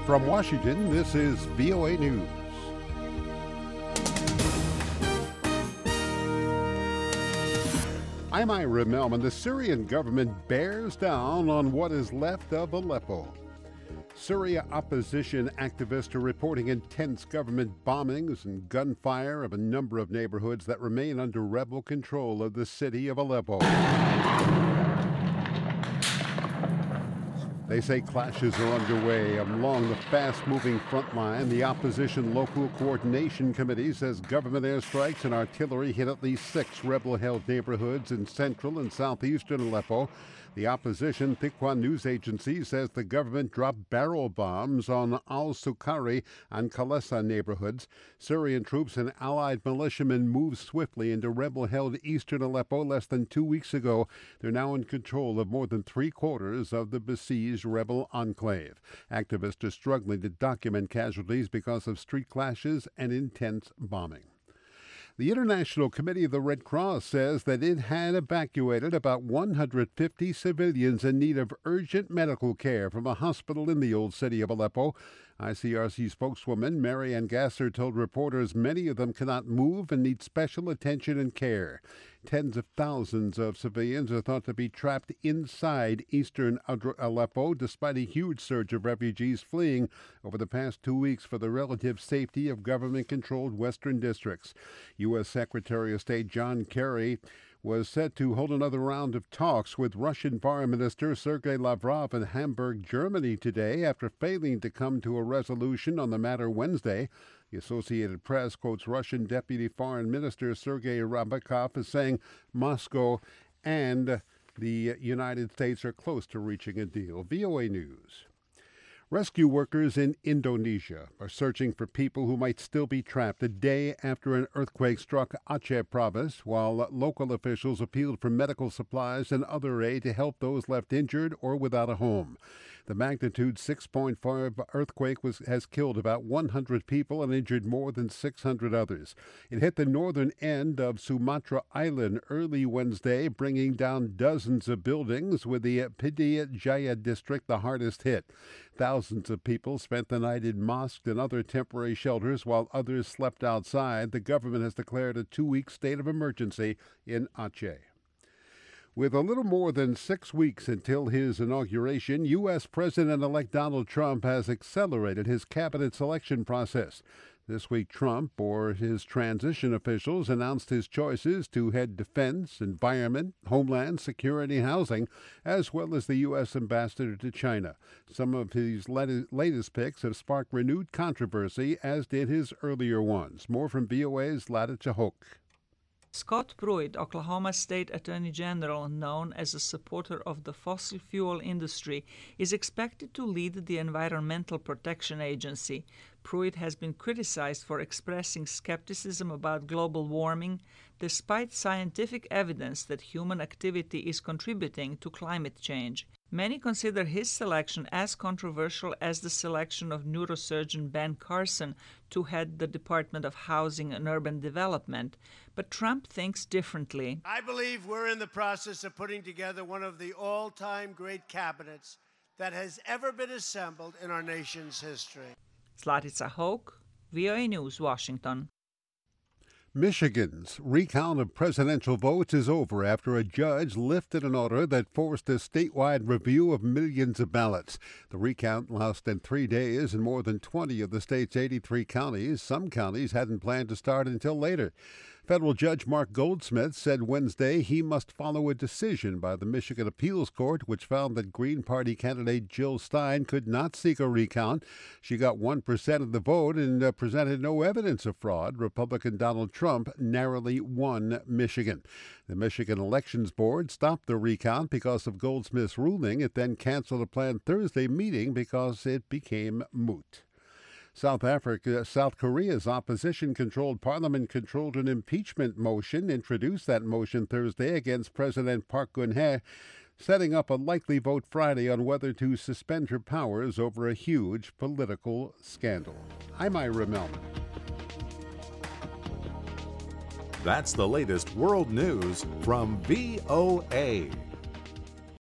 From Washington, this is VOA News. I'm Ira Melman. The Syrian government bears down on what is left of Aleppo. Syria opposition activists are reporting intense government bombings and gunfire of a number of neighborhoods that remain under rebel control of the city of Aleppo. They say clashes are underway along the fast-moving front line. The opposition local coordination committee says government airstrikes and artillery hit at least 6 rebel-held neighborhoods in central and southeastern Aleppo. The opposition Tiqwan news agency says the government dropped barrel bombs on al-Sukari and Kalesa neighborhoods. Syrian troops and allied militiamen moved swiftly into rebel-held eastern Aleppo less than 2 weeks ago. They're now in control of more than 3/4 of the besieged rebel enclave. Activists are struggling to document casualties because of street clashes and intense bombing. The International Committee of the Red Cross says that it had evacuated about 150 civilians in need of urgent medical care from a hospital in the old city of Aleppo. ICRC spokeswoman Marianne Gasser told reporters many of them cannot move and need special attention and care. Tens of thousands of civilians are thought to be trapped inside eastern Aleppo, despite a huge surge of refugees fleeing over the past 2 weeks for the relative safety of government-controlled western districts. U.S. Secretary of State John Kerry was set to hold another round of talks with Russian Foreign Minister Sergei Lavrov in Hamburg, Germany today after failing to come to a resolution on the matter Wednesday. The Associated Press quotes Russian Deputy Foreign Minister Sergei Ryabkov as saying Moscow and the United States are close to reaching a deal. VOA News. Rescue workers in Indonesia are searching for people who might still be trapped a day after an earthquake struck Aceh province, while local officials appealed for medical supplies and other aid to help those left injured or without a home. The magnitude 6.5 earthquake has killed about 100 people and injured more than 600 others. It hit the northern end of Sumatra Island early Wednesday, bringing down dozens of buildings, with the Pidijaya Jaya district the hardest hit. Thousands of people spent the night in mosques and other temporary shelters while others slept outside. The government has declared a 2-week state of emergency in Aceh. With a little more than 6 weeks until his inauguration, U.S. President-elect Donald Trump has accelerated his cabinet selection process. This week, Trump, or his transition officials, announced his choices to head defense, environment, homeland security, and housing, as well as the U.S. ambassador to China. Some of his latest picks have sparked renewed controversy, as did his earlier ones. More from VOA's Lada Chahok. Scott Pruitt, Oklahoma State Attorney General, known as a supporter of the fossil fuel industry, is expected to lead the Environmental Protection Agency. Pruitt has been criticized for expressing skepticism about global warming, despite scientific evidence that human activity is contributing to climate change. Many consider his selection as controversial as the selection of neurosurgeon Ben Carson to head the Department of Housing and Urban Development, but Trump thinks differently. I believe we're in the process of putting together one of the all-time great cabinets that has ever been assembled in our nation's history. Zlatica Hoke, VOA News, Washington. Michigan's recount of presidential votes is over after a judge lifted an order that forced a statewide review of millions of ballots. The recount lasted 3 days in more than 20 of the state's 83 counties. Some counties hadn't planned to start until later. Federal Judge Mark Goldsmith said Wednesday he must follow a decision by the Michigan Appeals Court, which found that Green Party candidate Jill Stein could not seek a recount. She got 1% of the vote and presented no evidence of fraud. Republican Donald Trump narrowly won Michigan. The Michigan Elections Board stopped the recount because of Goldsmith's ruling. It then canceled a planned Thursday meeting because it became moot. South Korea's opposition-controlled parliament controlled an impeachment motion, introduced that motion Thursday against President Park Geun-hye, setting up a likely vote Friday on whether to suspend her powers over a huge political scandal. I'm Ira Melman. That's the latest world news from VOA.